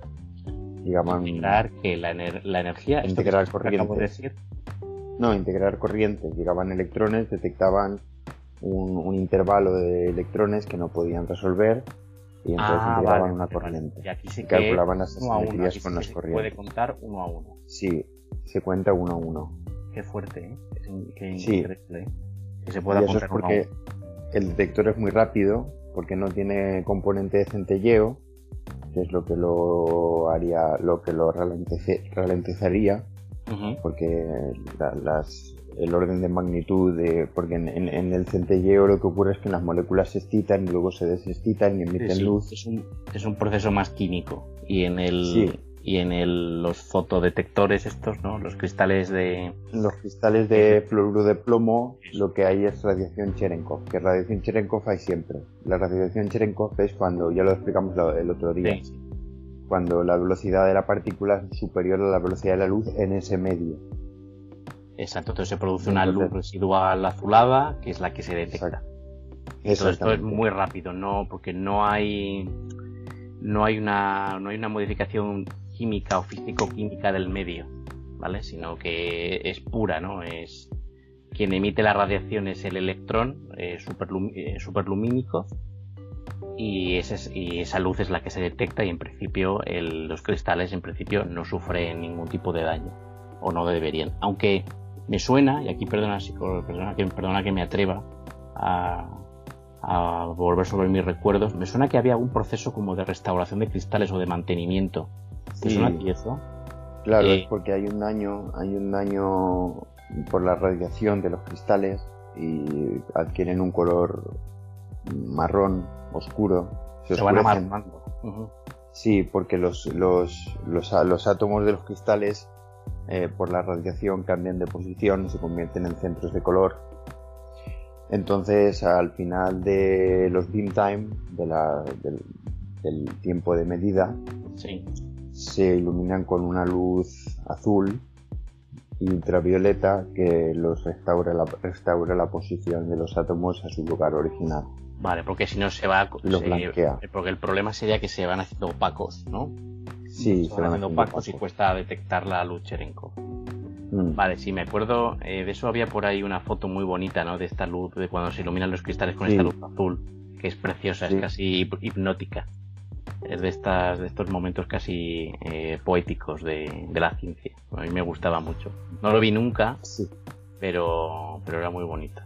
Digamos, integrar que la, ener la energía. Integrar que corrientes. Acabo de decir. No, integrar corrientes. Llegaban electrones, detectaban un, un intervalo de electrones que no podían resolver y entonces ah, integraban vale, una vale, corriente. Vale. Y aquí sí y que calculaban las uno a uno. asimetrías Aquí con sí las se corrientes. puede contar uno a uno. Sí, se cuenta uno a uno. Qué fuerte, ¿eh? Qué sí. increíble, ¿eh? Que se pueda y eso contar es porque uno a uno. El detector es muy rápido, porque no tiene componente de centelleo, que es lo que lo haría, lo que lo ralentizaría, uh-huh. porque la, las, el orden de magnitud, de, porque en, en, en el centelleo lo que ocurre es que las moléculas se excitan y luego se desexcitan y emiten sí, sí. luz. Es un, es un proceso más químico y en el sí. y en el, los fotodetectores estos, ¿no? Los cristales de... Los cristales de fluoruro de plomo, lo que hay es radiación Cherenkov, que radiación Cherenkov hay siempre. La radiación Cherenkov es cuando, ya lo explicamos el otro día, sí. cuando la velocidad de la partícula es superior a la velocidad de la luz en ese medio. Exacto, entonces se produce una entonces, luz residual azulada, que es la que se detecta. Entonces esto es muy rápido, no, porque no hay no hay una no hay una modificación química o físico-química del medio, ¿vale? Sino que es pura, ¿no? Es quien emite la radiación es el electrón eh, superlum, eh, superlumínico y, ese, y esa luz es la que se detecta y en principio el, los cristales en principio no sufren ningún tipo de daño o no deberían, aunque me suena, y aquí perdona, perdona, que, perdona que me atreva a, a volver sobre mis recuerdos, me suena que había un proceso como de restauración de cristales o de mantenimiento. ¿Te sí, suena a ti eso? Claro, eh, es porque hay un daño, hay un daño por la radiación de los cristales y adquieren un color marrón oscuro. Se, se van amargando. Uh-huh. Sí, porque los, los, los, los átomos de los cristales eh, por la radiación cambian de posición y se convierten en centros de color. Entonces, al final de los beam time, de la, del, del tiempo de medida, sí. se iluminan con una luz azul y ultravioleta que los restaura la, restaura la posición de los átomos a su lugar original. Vale, porque si no se va... Los se, blanquea. Porque el problema sería que se van haciendo opacos, ¿no? Sí, se, se van haciendo opacos, opacos y cuesta detectar la luz Cherenkov. Mm. Vale, sí, me acuerdo, eh, de eso había por ahí una foto muy bonita, ¿no? De esta luz, de cuando se iluminan los cristales con sí. esta luz azul, que es preciosa, sí. Es casi hipnótica. Es de estas, de estos momentos casi eh, poéticos de, de la ciencia. A mí me gustaba mucho. No lo vi nunca, sí. pero, pero era muy bonito.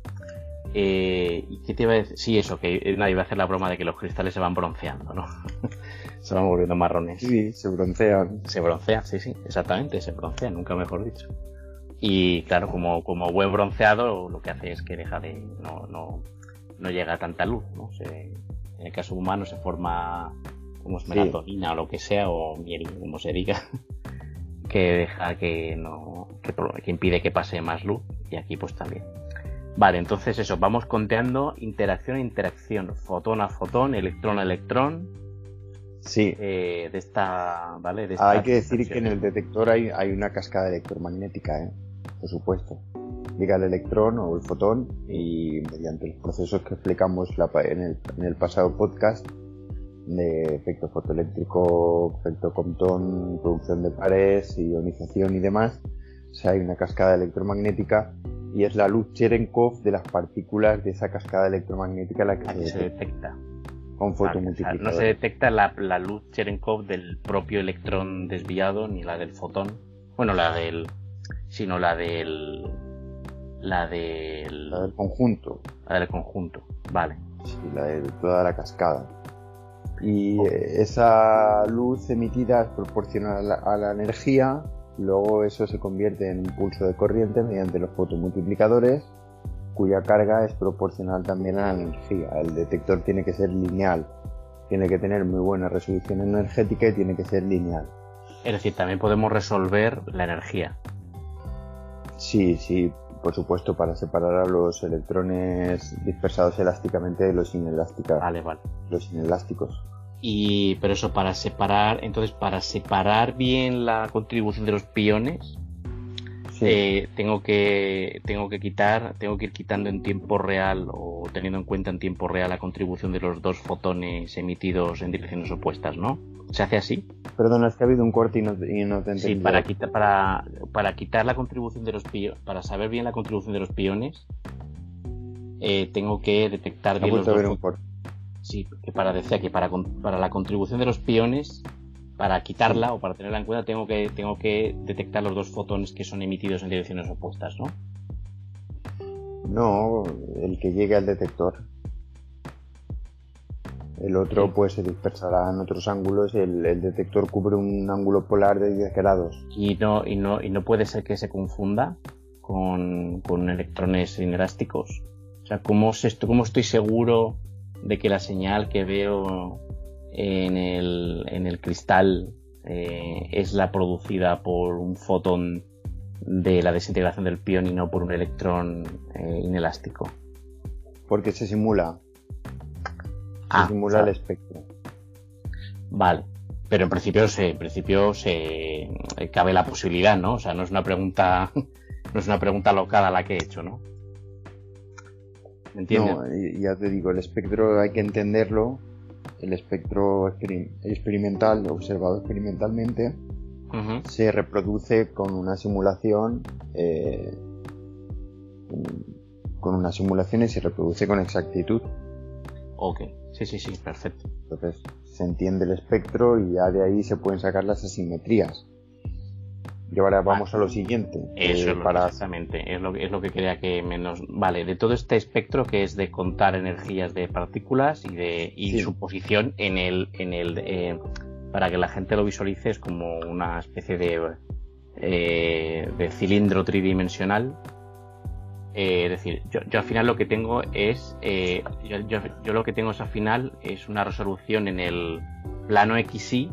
Eh, ¿Y qué te iba a decir? Sí, eso, que nadie iba a hacer la broma de que los cristales se van bronceando, ¿no? Se van volviendo marrones. Sí, se broncean. Se broncean, sí, sí, exactamente, se broncean, nunca mejor dicho. Y claro, como, como buen bronceado, lo que hace es que deja de... no, no, no llega a tanta luz, ¿no? Se, en el caso humano se forma como es melatonina sí. o lo que sea, o miel, como se diga, que deja que no... que, que impide que pase más luz, y aquí pues también. Vale, entonces eso, vamos conteando interacción a interacción, fotón a fotón, electrón a electrón. Sí. Eh, de esta, ¿vale? De esta hay que decir que en el detector hay, hay una cascada electromagnética, ¿eh? Por supuesto. Llega el electrón o el fotón y mediante los procesos que explicamos la, en, el, en el pasado podcast de efecto fotoeléctrico, efecto Compton, producción de pares, ionización y demás, o sea, hay una cascada electromagnética y es la luz Cherenkov de las partículas de esa cascada electromagnética la que, se, se detecta. Con fotomultiplicador. O sea, no se detecta la, la luz Cherenkov del propio electrón desviado ni la del fotón. Bueno, la del... sino la del... La del... La del conjunto. La del conjunto, vale. Sí, la de toda la cascada. Y oh. esa luz emitida es proporcional a la, a la energía, luego eso se convierte en un pulso de corriente mediante los fotomultiplicadores, cuya carga es proporcional también a la energía. El detector tiene que ser lineal, tiene que tener muy buena resolución energética y tiene que ser lineal. Es decir, también podemos resolver la energía. Sí, sí, por supuesto, para separar a los electrones dispersados elásticamente de los inelásticos. Vale, vale. Los inelásticos. Y pero eso para separar, entonces para separar bien la contribución de los piones, sí. eh, tengo que tengo que quitar, tengo que ir quitando en tiempo real o teniendo en cuenta en tiempo real la contribución de los dos fotones emitidos en direcciones opuestas, ¿no? ¿Se hace así? Perdona, es que ha habido un corte y no, y no te entendí. Sí, para quitar para para quitar la contribución de los piones, para saber bien la contribución de los piones, eh, tengo que detectar bien los dos fotones. Sí, que para decía que para para la contribución de los piones, para quitarla sí. o para tenerla en cuenta, tengo que tengo que detectar los dos fotones que son emitidos en direcciones opuestas, ¿no? No, el que llegue al detector. El otro sí. pues se dispersará en otros ángulos. El, el detector cubre un ángulo polar de diez grados. Y no y no y no puede ser que se confunda con, con electrones inelásticos. O sea, ¿cómo se cómo estoy seguro de que la señal que veo en el en el cristal eh, es la producida por un fotón de la desintegración del pion y no por un electrón eh, inelástico? Porque se simula. Ah, se simula, o sea, el espectro. Vale, pero en principio se, en principio se cabe la posibilidad, ¿no? O sea, no es una pregunta, no es una pregunta locada la que he hecho, ¿no? ¿Me entiendes? No, ya te digo, el espectro hay que entenderlo. El espectro exper- experimental, observado experimentalmente, uh-huh. se reproduce con una simulación, eh, con unas simulaciones y se reproduce con exactitud. Ok, sí, sí, sí, perfecto. Entonces se entiende el espectro y ya de ahí se pueden sacar las asimetrías. Y ahora vamos ah, a lo siguiente. Eso eh, es lo para... exactamente, es lo, es lo que quería que menos... Vale, de todo este espectro que es de contar energías de partículas y de y sí. su posición en el... en el eh, para que la gente lo visualice, es como una especie de, eh, de cilindro tridimensional. Eh, es decir, yo, yo al final lo que tengo es... Eh, yo, yo, yo lo que tengo es al final es una resolución en el plano X Y,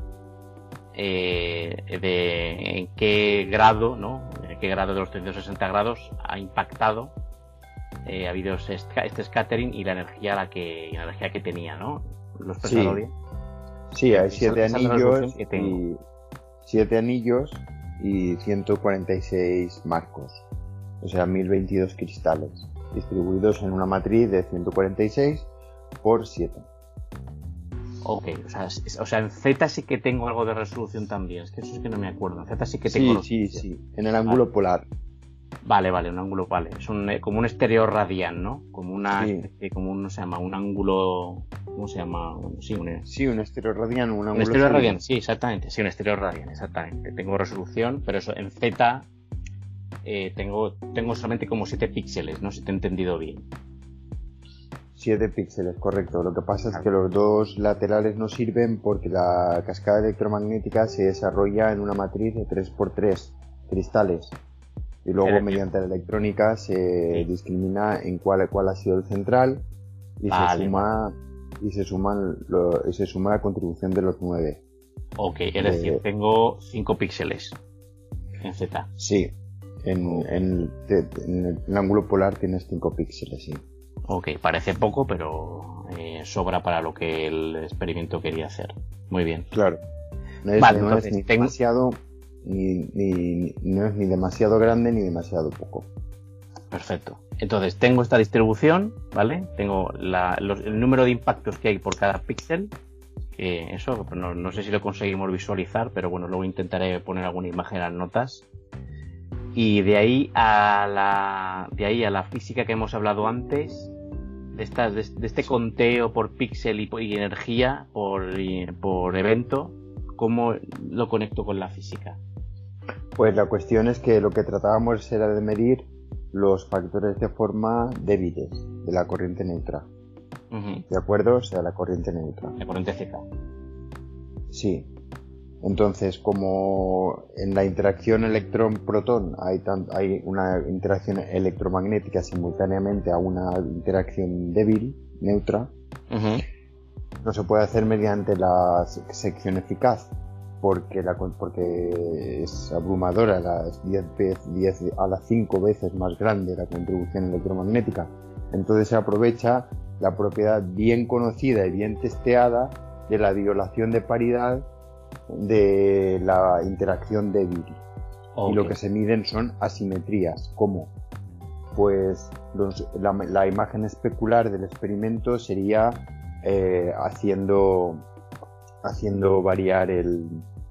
Eh, de en qué grado, ¿no? En qué grado de los trescientos sesenta grados ha impactado, eh, ha habido este, este scattering y la energía la que la energía que tenía, ¿no? ¿Lo he expresado sí. bien? Sí, hay siete esa, anillos esa y siete anillos y ciento cuarenta y seis marcos, o sea, mil veintidós cristales distribuidos en una matriz de ciento cuarenta y seis por siete. Ok, o sea, o sea, en Z sí que tengo algo de resolución también. Es que eso es que no me acuerdo. En Z sí que tengo. Sí, sí, sí. En el ángulo vale. polar. Vale, vale, un ángulo, vale. Es un, como un estéreo radian, ¿no? Como una, sí. especie, como un, ¿no se llama? Un ángulo, ¿cómo se llama? Sí, un, sí, un estéreo radian, un ángulo. Un estéreo radian, sí, exactamente. Sí, un estéreo radian, exactamente. Tengo resolución, pero eso en Z eh, tengo, tengo solamente como siete píxeles, no sé si te he entendido bien. siete píxeles, correcto. Lo que pasa es que los dos laterales no sirven porque la cascada electromagnética se desarrolla en una matriz de tres por tres cristales y luego mediante la electrónica se sí. discrimina en cuál, cuál ha sido el central y vale, se suma vale. y se suman lo, y se suma la contribución de los nueve. Ok, es eh, decir, tengo cinco píxeles en Z. Sí, en, en, en, en el ángulo polar tienes cinco píxeles, sí. Ok, parece poco, pero eh, sobra para lo que el experimento quería hacer. Muy bien. Claro. No es, vale, no entonces, es ni tengo... demasiado ni, ni, no es ni demasiado grande ni demasiado poco. Perfecto. Entonces tengo esta distribución, ¿vale? Tengo la, los, el número de impactos que hay por cada píxel. Que eso no, no sé si lo conseguimos visualizar, pero bueno, luego intentaré poner alguna imagen en las notas. Y de ahí a la de ahí a la física que hemos hablado antes, de estas de, de este conteo por píxel y, y energía por, y, por evento, ¿cómo lo conecto con la física? Pues la cuestión es que lo que tratábamos era de medir los factores de forma débiles de la corriente neutra. Uh-huh. ¿De acuerdo? O sea, la corriente neutra. La corriente Z. Sí. Entonces, como en la interacción electrón-protón hay, tan, hay una interacción electromagnética simultáneamente a una interacción débil, neutra, uh-huh. no se puede hacer mediante la sección eficaz, porque, la, porque es abrumadora, las diez, diez a las cinco veces más grande la contribución electromagnética. Entonces se aprovecha la propiedad bien conocida y bien testeada de la violación de paridad de la interacción débil. Okay. Y lo que se miden son asimetrías. ¿Cómo? Pues los, la, la imagen especular del experimento sería eh, haciendo haciendo variar el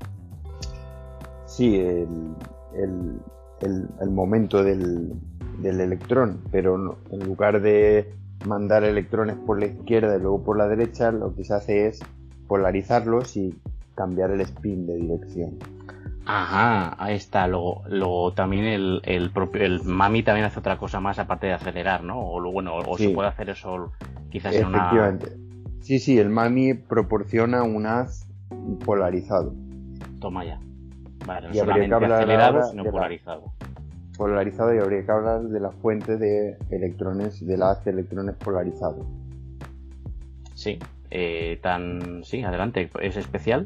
sí el, el, el, el momento del, del electrón, pero no, en lugar de mandar electrones por la izquierda y luego por la derecha, lo que se hace es polarizarlos y cambiar el spin de dirección. Ajá, ahí está. Luego, luego también el, el propio el MAMI también hace otra cosa más aparte de acelerar, ¿no? O lo bueno, o sí. Se puede hacer eso quizás en una. Efectivamente. Sí, sí, el MAMI proporciona un haz polarizado. Toma ya. Vale, no y solamente acelerado, sino polarizado. Polarizado, y habría que hablar de la fuente de electrones, del haz de electrones polarizado. Sí. Eh, tan sí, adelante, ¿es especial?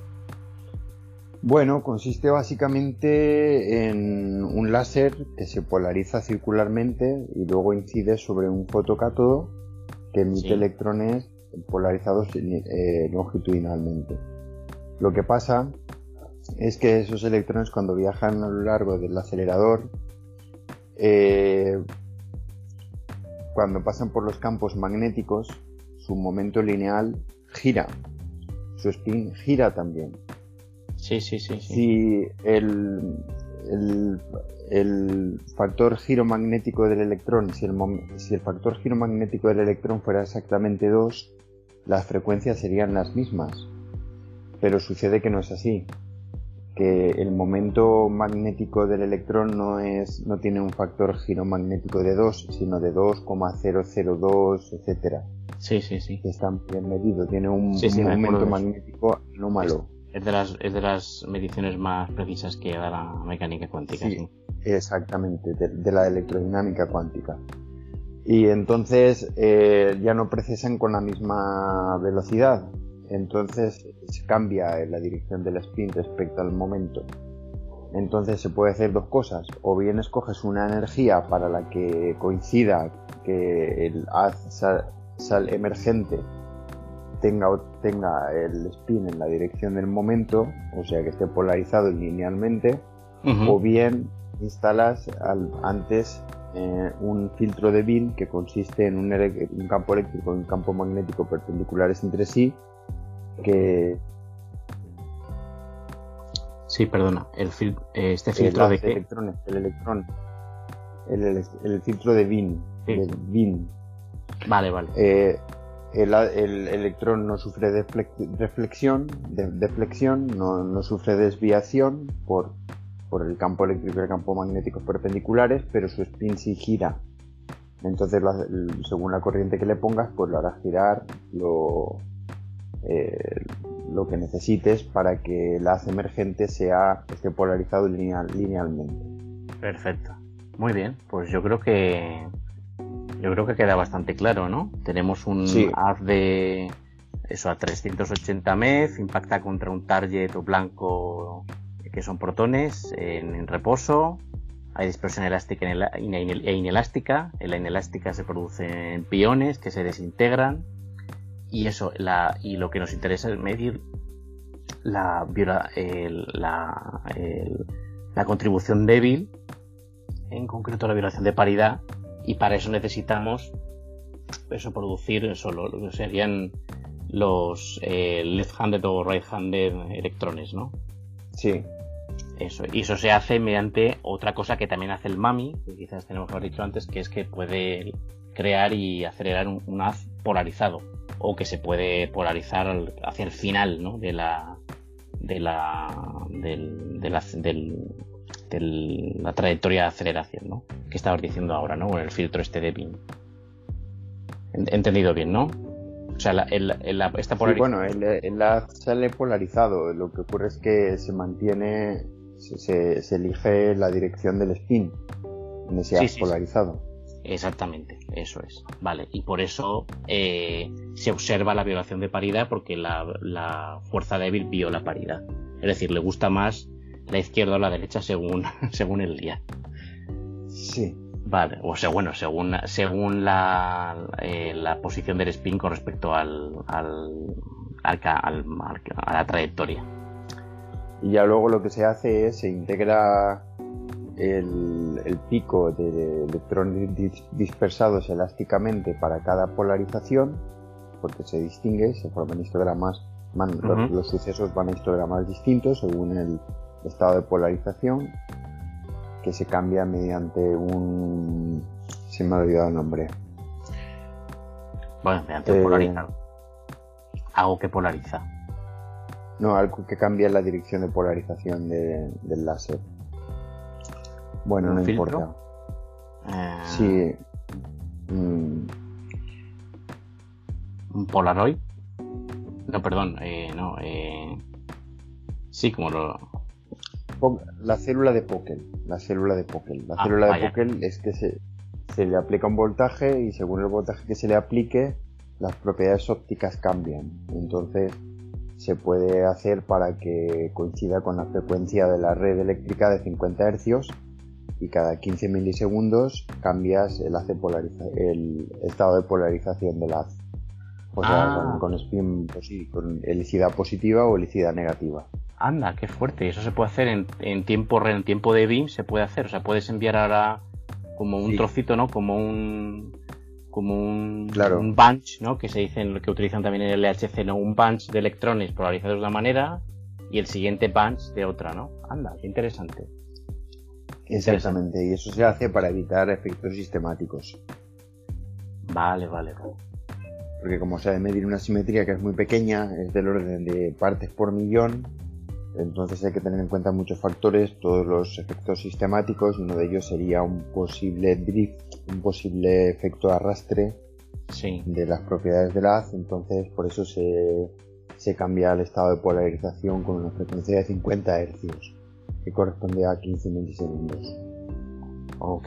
Bueno, consiste básicamente en un láser que se polariza circularmente y luego incide sobre un fotocátodo que emite sí. electrones polarizados eh, longitudinalmente. Lo que pasa es que esos electrones, cuando viajan a lo largo del acelerador, eh, cuando pasan por los campos magnéticos, su momento lineal gira, su spin gira también. Sí, sí, sí. sí. Si el, el, el factor giro magnético del electrón, si el, si el factor giro magnético del electrón fuera exactamente dos, las frecuencias serían las mismas. Pero sucede que no es así, que el momento magnético del electrón no es no tiene un factor giro magnético de dos, sino de dos coma cero cero dos, etcétera. Sí, sí, sí. Que está bien medido, tiene un, sí, sí, un momento magnético anómalo. Es, es, de las, es de las mediciones más precisas que da la mecánica cuántica. Sí, sí. Exactamente, de, de la electrodinámica cuántica. Y entonces eh, ya no procesan con la misma velocidad, entonces se cambia la dirección del spin respecto al momento. Entonces se puede hacer dos cosas: o bien escoges una energía para la que coincida que el haz sal, sal emergente tenga, tenga el spin en la dirección del momento, o sea que esté polarizado linealmente, uh-huh. o bien instalas al, antes eh, un filtro de Wien que consiste en un, un campo eléctrico y un campo magnético perpendiculares entre sí, que sí, perdona, el fil eh, este filtro el de qué? Electrones, el electrón, el, el, el filtro de Wien, sí. de Wien. Vale, vale. Eh, el, el electrón no sufre deflexión, de, deflexión, no, no sufre desviación por, por el campo eléctrico y el campo magnético perpendiculares, pero su spin sí gira. Entonces, la, según la corriente que le pongas, pues lo hará girar lo, eh, lo que necesites para que el haz emergente sea esté polarizado lineal, linealmente. Perfecto. Muy bien, pues yo creo que yo creo que queda bastante claro, ¿no? Tenemos un sí. haz de eso a trescientos ochenta MeV, impacta contra un target o blanco que son protones en, en reposo. Hay dispersión elástica e inelástica. En la inelástica se producen piones que se desintegran. Y eso, la, y lo que nos interesa es medir la, el, la, el, la contribución débil, en concreto la violación de paridad, y para eso necesitamos eso producir eso, lo, lo que serían los eh, left-handed o right-handed electrones, ¿no? Sí. Eso, y eso se hace mediante otra cosa que también hace el MAMI, que quizás tenemos que haber dicho antes, que es que puede crear y acelerar un, un haz polarizado, o que se puede polarizar hacia el final, ¿no? de la de la del, de la, del de la trayectoria de aceleración, ¿no? Que estabas diciendo ahora, ¿no? Con el filtro este de Beam. He entendido bien, ¿no? O sea, la, el, el, esta polarización... Sí, bueno, el, el haz sale polarizado. Lo que ocurre es que se mantiene, se, se, se elige la dirección del spin en ese sí, haz sí, polarizado. Sí. Exactamente, eso es. Vale, y por eso eh, se observa la violación de paridad, porque la, la fuerza débil viola paridad. Es decir, le gusta más la izquierda o la derecha según, según el día. Sí. Vale, o sea, bueno, según, según la, eh, la posición del spin con respecto al, al, al, al, al, a la trayectoria. Y ya luego lo que se hace es se integra el, el pico de electrones dis, dispersados elásticamente para cada polarización, porque se distingue, se forman histogramas, van, uh-huh. los, los sucesos van a histogramas distintos según el estado de polarización, que se cambia mediante un... se me ha olvidado el nombre. Bueno, mediante eh... polarizar. Algo que polariza. No, algo que cambia la dirección de polarización de, del láser. Bueno, no filtro? importa. Eh... Sí. Mm. ¿Un Polaroid? No, perdón, eh, no. Eh... Sí, como lo... La célula de Pockels. La célula de Pockels. La ah, célula vaya. de Pockels es que se, se le aplica un voltaje y según el voltaje que se le aplique, las propiedades ópticas cambian. Entonces se puede hacer para que coincida con la frecuencia de la red eléctrica de cincuenta hercios y cada quince milisegundos cambias el, haz de polariza- el estado de polarización del haz. O sea, ah. con, con spin posi- con helicidad positiva o helicidad negativa. Anda, qué fuerte. Eso se puede hacer en, en tiempo en tiempo de Beam, se puede hacer. O sea, puedes enviar ahora como un sí. trocito, ¿no? Como un como un, claro. un bunch, ¿no? Que se dicen, que utilizan también en el L H C, ¿no? Un bunch de electrones polarizados de una manera y el siguiente bunch de otra, ¿no? Anda, qué interesante. Exactamente, y eso se hace para evitar efectos sistemáticos. Vale, vale, vale. Porque como se ha de medir una simetría que es muy pequeña, es del orden de partes por millón, entonces hay que tener en cuenta muchos factores, todos los efectos sistemáticos, y uno de ellos sería un posible drift, un posible efecto de arrastre sí. de las propiedades del haz. Entonces por eso se, se cambia el estado de polarización con una frecuencia de cincuenta hercios, que corresponde a quince milisegundos. Ok.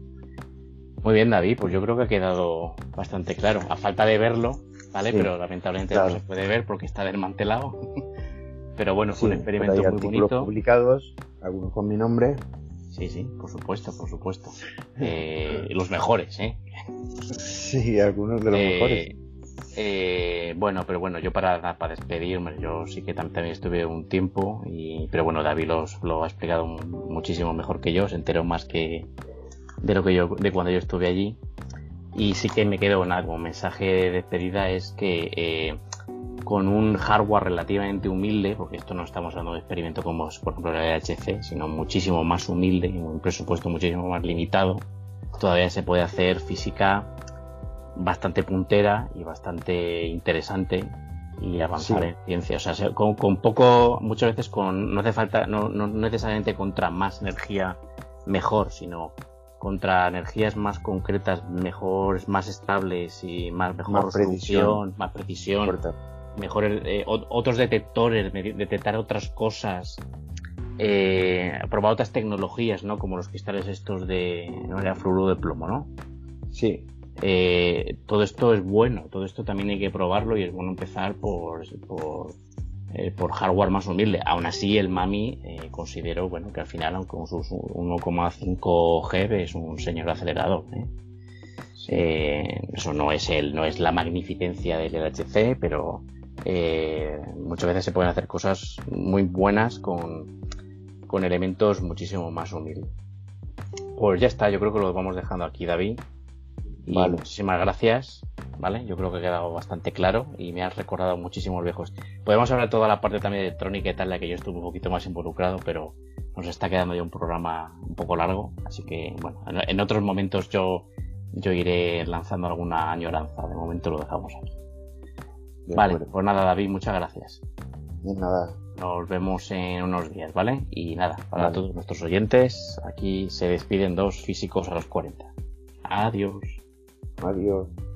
Muy bien, David, pues yo creo que ha quedado bastante claro. A falta de verlo, ¿vale? Sí, pero lamentablemente claro. no se puede ver porque está desmantelado. Pero bueno, fue sí, un experimento hay muy artículos bonito. Publicados, algunos con mi nombre. Sí, sí, por supuesto, por supuesto. Eh, los mejores, ¿eh? Sí, algunos de los eh, mejores. Eh, bueno, pero bueno, yo para, para despedirme, yo sí que también estuve un tiempo, y pero bueno, David los, lo ha explicado muchísimo mejor que yo, se enteró más que de lo que yo, de cuando yo estuve allí. Y sí que me quedo nada, como mensaje de despedida es que eh, con un hardware relativamente humilde, porque esto no estamos hablando de experimento como por ejemplo el L H C, sino muchísimo más humilde y un presupuesto muchísimo más limitado, todavía se puede hacer física bastante puntera y bastante interesante y avanzar sí. en ciencia. O sea, con, con poco, muchas veces con no hace falta, no, no necesariamente contra más energía mejor, sino contra energías más concretas, mejor, más estables y más mejor más precisión, más precisión, mejor eh, otros detectores, detectar otras cosas, eh, probar otras tecnologías, ¿no? Como los cristales estos de, no era fluoruro de plomo, ¿no? Sí. Eh, todo esto es bueno, todo esto también hay que probarlo y es bueno empezar por por, eh, por hardware más humilde. Aún así el Mami eh, considero bueno que al final, aunque con sus uno coma cinco G es un señor acelerador, ¿eh? Sí. Eh, eso no es el no es la magnificencia del L H C, pero eh, muchas veces se pueden hacer cosas muy buenas con, con elementos muchísimo más humildes. Pues ya está, yo creo que lo vamos dejando aquí, David. Y vale. Muchísimas gracias, ¿vale? Yo creo que ha quedado bastante claro y me has recordado muchísimos viejos. Podemos hablar de toda la parte también electrónica y tal, la que yo estuve un poquito más involucrado, pero nos está quedando ya un programa un poco largo, así que, bueno, en otros momentos yo, yo iré lanzando alguna añoranza. De momento lo dejamos aquí. De vale, acuerdo. Pues nada, David, muchas gracias. De nada, Nos vemos en unos días, ¿vale? Y nada, para vale. todos nuestros oyentes, aquí se despiden dos físicos a los cuarenta. Adiós. Adiós.